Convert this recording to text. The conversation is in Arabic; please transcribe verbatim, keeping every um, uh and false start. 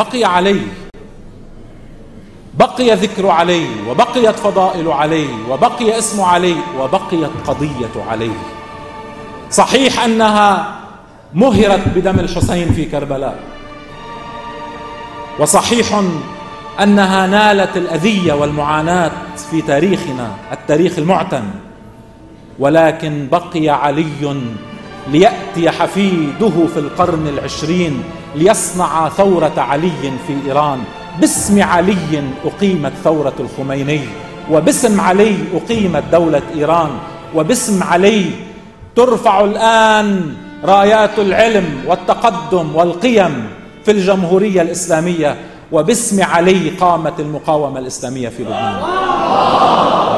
بقي علي، بقي ذكر علي، وبقيت فضائل علي، وبقي اسم علي، وبقيت قضية علي. صحيح أنها مهرت بدم الحسين في كربلاء، وصحيح أنها نالت الأذية والمعاناة في تاريخنا التاريخ المعتم، ولكن بقي علي ليأتي حفيده في القرن العشرين ليصنع ثورة علي في إيران. باسم علي أقيمت ثورة الخميني، وباسم علي أقيمت دولة إيران، وباسم علي ترفع الآن رايات العلم والتقدم والقيم في الجمهورية الإسلامية، وباسم علي قامت المقاومة الإسلامية في لبنان.